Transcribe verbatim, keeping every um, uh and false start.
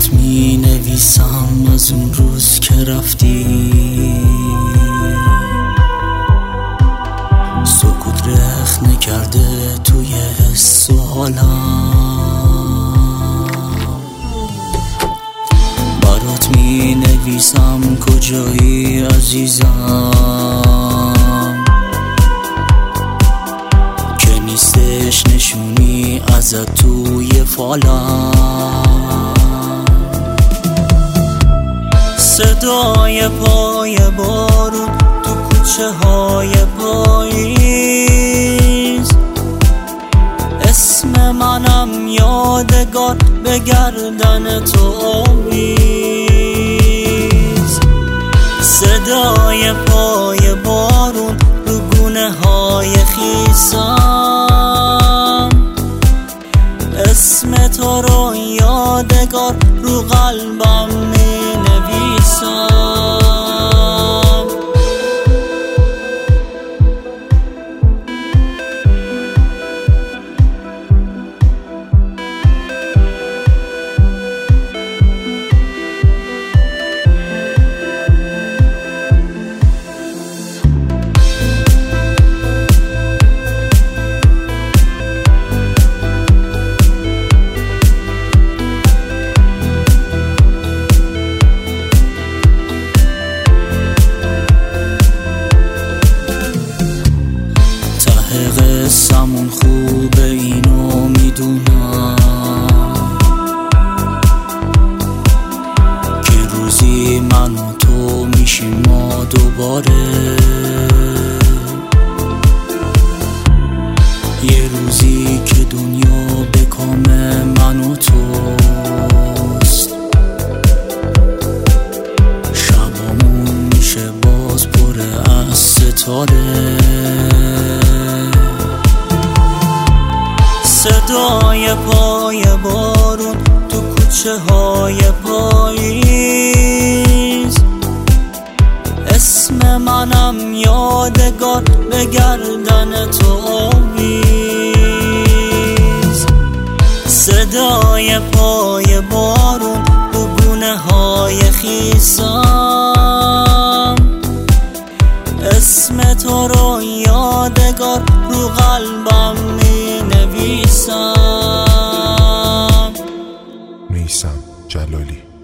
برات می نویسم از اون روز که رفتی، سکوت رخ نکرده توی حس و حالم. برات می نویسم کجایی عزیزم، که نیستش نشونی ازت توی فالم. صدای پای بارون تو کوچه های پاییز، اسم منم یادگار به گردن تو آویز. صدای پای بارون رو گونه های خیسم، اسم تو رو یادگار رو قلبم می نویسم. قصمون خوبه اینو میدونم، که روزی من و تو میشیم ما دوباره. یه روزی که دنیا به کام من و توست، شبامون میشه باز پر از ستاره. صدای پای بارون تو کوچه های پاییز، اسم منم یادگار به گردن تو آویز. صدای پای بارون رو گونه های خیسم، اسم تو رو یادگار رو قلبم می نویسم. میثم جلالی.